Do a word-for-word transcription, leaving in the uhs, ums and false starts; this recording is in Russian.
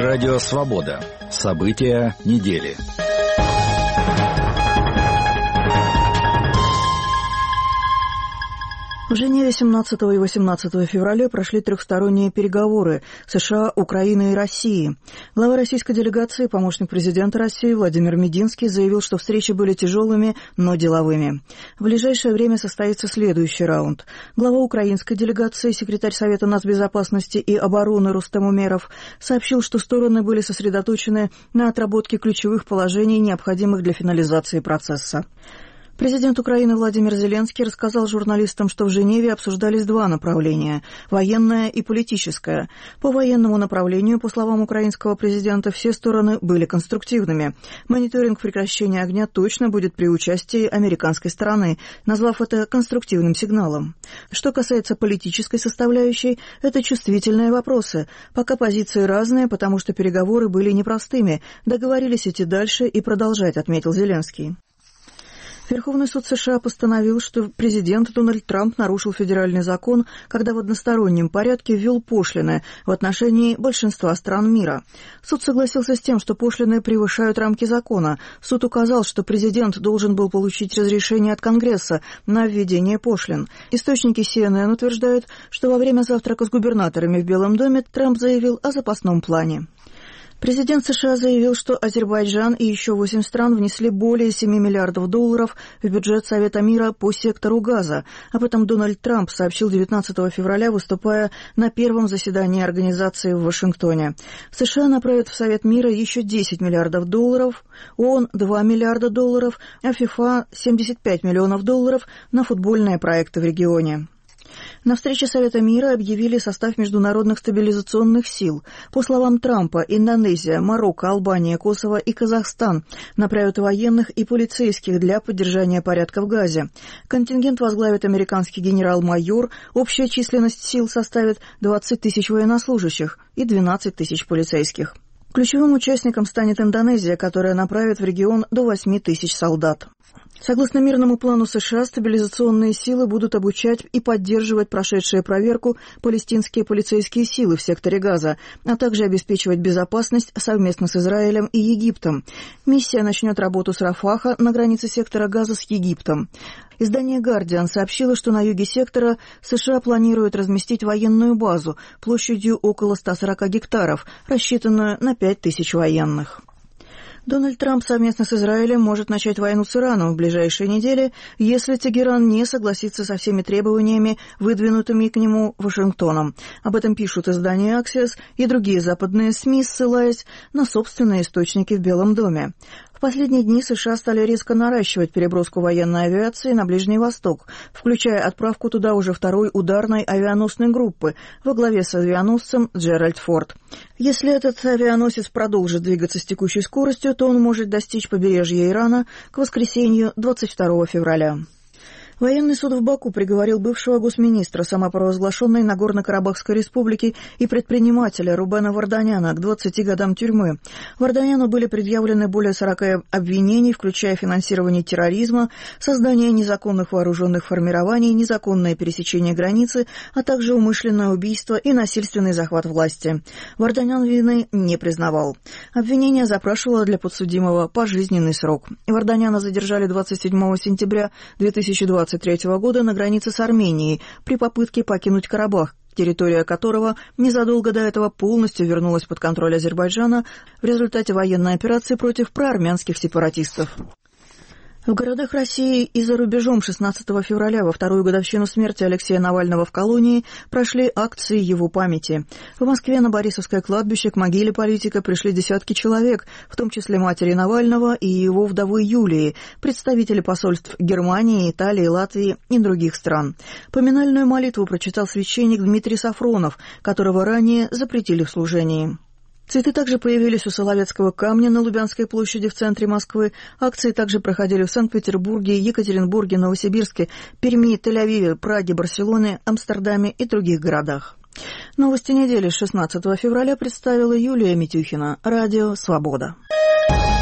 Радио «Свобода». События недели. В Женеве семнадцатого и восемнадцатого февраля прошли трехсторонние переговоры США, Украины и России. Глава российской делегации, помощник президента России Владимир Мединский заявил, что встречи были тяжелыми, но деловыми. В ближайшее время состоится следующий раунд. Глава украинской делегации, секретарь Совета нацбезопасности и обороны Рустем Умеров, сообщил, что стороны были сосредоточены на отработке ключевых положений, необходимых для финализации процесса. Президент Украины Владимир Зеленский рассказал журналистам, что в Женеве обсуждались два направления – военное и политическое. По военному направлению, по словам украинского президента, все стороны были конструктивными. Мониторинг прекращения огня точно будет при участии американской стороны, назвав это конструктивным сигналом. Что касается политической составляющей, это чувствительные вопросы. Пока позиции разные, потому что переговоры были непростыми. Договорились идти дальше и продолжать, отметил Зеленский. Верховный суд США постановил, что президент Дональд Трамп нарушил федеральный закон, когда в одностороннем порядке ввел пошлины в отношении большинства стран мира. Суд согласился с тем, что пошлины превышают рамки закона. Суд указал, что президент должен был получить разрешение от Конгресса на введение пошлин. Источники си эн эн утверждают, что во время завтрака с губернаторами в Белом доме Трамп заявил о запасном плане. Президент США заявил, что Азербайджан и еще восемь стран внесли более семи миллиардов долларов в бюджет Совета мира по сектору газа. Об этом Дональд Трамп сообщил девятнадцатого февраля, выступая на первом заседании организации в Вашингтоне. США направят в Совет мира еще десять миллиардов долларов, ООН – два миллиарда долларов, а ФИФА – семьдесят пять миллионов долларов на футбольные проекты в регионе. На встрече Совета мира объявили состав международных стабилизационных сил. По словам Трампа, Индонезия, Марокко, Албания, Косово и Казахстан направят военных и полицейских для поддержания порядка в Газе. Контингент возглавит американский генерал-майор, общая численность сил составит двадцать тысяч военнослужащих и двенадцать тысяч полицейских. Ключевым участником станет Индонезия, которая направит в регион до восьми тысяч солдат. Согласно мирному плану США, стабилизационные силы будут обучать и поддерживать прошедшие проверку палестинские полицейские силы в секторе Газа, а также обеспечивать безопасность совместно с Израилем и Египтом. Миссия начнет работу с Рафаха на границе сектора Газа с Египтом. Издание «Гардиан» сообщило, что на юге сектора США планируют разместить военную базу площадью около ста сорока гектаров, рассчитанную на пять тысяч военных. Дональд Трамп совместно с Израилем может начать войну с Ираном в ближайшие недели, если Тегеран не согласится со всеми требованиями, выдвинутыми к нему Вашингтоном. Об этом пишут издания «Аксиос» и другие западные СМИ, ссылаясь на собственные источники в Белом доме. В последние дни США стали резко наращивать переброску военной авиации на Ближний Восток, включая отправку туда уже второй ударной авианосной группы во главе с авианосцем Джеральд Форд. Если этот авианосец продолжит двигаться с текущей скоростью, то он может достичь побережья Ирана к воскресенью двадцать второго февраля. Военный суд в Баку приговорил бывшего госминистра самопровозглашенной Нагорно-Карабахской республики и предпринимателя Рубена Варданяна к двадцати годам тюрьмы. Варданяну были предъявлены более сорока обвинений, включая финансирование терроризма, создание незаконных вооруженных формирований, незаконное пересечение границы, а также умышленное убийство и насильственный захват власти. Варданян вины не признавал. Обвинение запрашивало для подсудимого пожизненный срок. Варданяна задержали двадцать седьмого сентября две тысячи двадцать третьего года на границе с Арменией при попытке покинуть Карабах, территория которого незадолго до этого полностью вернулась под контроль Азербайджана в результате военной операции против проармянских сепаратистов. В городах России и за рубежом шестнадцатого февраля, во вторую годовщину смерти Алексея Навального в колонии, прошли акции его памяти. В Москве на Борисовское кладбище к могиле политика пришли десятки человек, в том числе матери Навального и его вдовы Юлии, представители посольств Германии, Италии, Латвии и других стран. Поминальную молитву прочитал священник Дмитрий Сафронов, которого ранее запретили в служении. Цветы также появились у Соловецкого камня на Лубянской площади в центре Москвы. Акции также проходили в Санкт-Петербурге, Екатеринбурге, Новосибирске, Перми, Тель-Авиве, Праге, Барселоне, Амстердаме и других городах. Новости недели с шестнадцатого февраля представила Юлия Митюхина. Радио «Свобода».